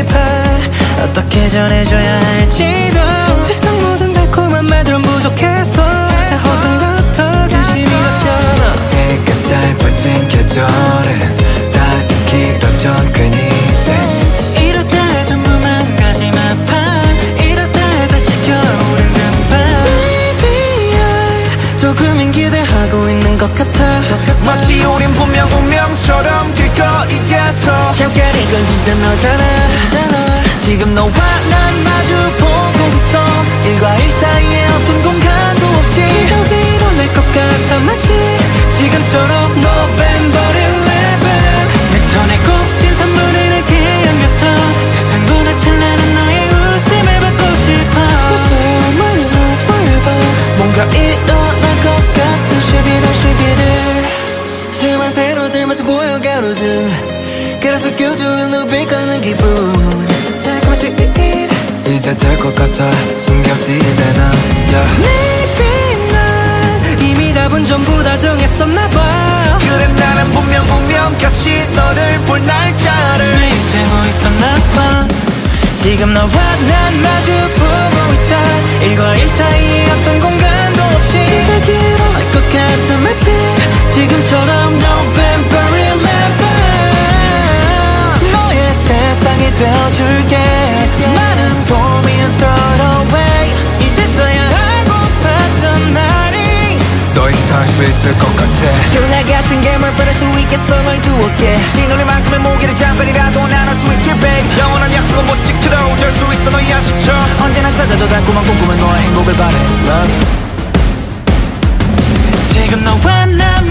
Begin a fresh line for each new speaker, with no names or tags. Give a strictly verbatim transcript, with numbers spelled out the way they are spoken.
싶어. 어떻게 전해줘야 할지도. 세상 모든 달콤한 말들은 부족해서 다 허상 같아 진심이 같잖아.
해가 짧아진 계절은 다 길어져 괜히 센스.
이렇다 해도 무망가지 마파. 이렇다 해 다시 겨울은 금방. Baby I 조금은 기대하고 있는 것 같아.
마치 우린 분명 운명처럼 길거리에서
잠깐인 건 진짜 너잖아.
지금 너와 난 마주 보고 있어. 일과 일 사이에 어떤 공간도 없이
기적이 일어날 것 같아 마치
지금처럼 November eleven.
내 손에 꼭 쥔 선물을 내게 안겨서 세상보다 찬란한 너의 웃음을 받고 싶어. So many love forever.
뭔가 일어날 것 같은 십일월 십일일.
수만 새로 들면서 보여 가로등. 그래서 껴주는 눈빛 가는 기분. 달콤한 sweet.
이제 될 것 같아 숨겼지 이제 난 yeah.
Maybe 난 이미 답은 전부 다 정했었나봐.
그래 나는 분명 운명같이 너를 볼 날짜를
매일 세고 있었나봐. 지금 너와 난 마주 보고 있어. 일과 일 사이에 어떤 공간도 없이 기적이 일어날 것 같아 마치 지금처럼 November eleven. 너의 세상이 되어줄게. 수많은 고민은 throw away. 이제서야 하고팠던 말이
너에게 닿을 수 있을 것 같아.
누나 같은 괴물 뻔할 수 있겠어 널 두었게.
진노를만큼의 무게를 잠깐이라도 나눌 수 있길 babe. 영원한 약속은 못 지켜도 될 수 있어 너의 아쉽죠.
언제나 찾아도 달콤한 꿈꾸면 너의 행복을 바래 Love. 지금 너와 난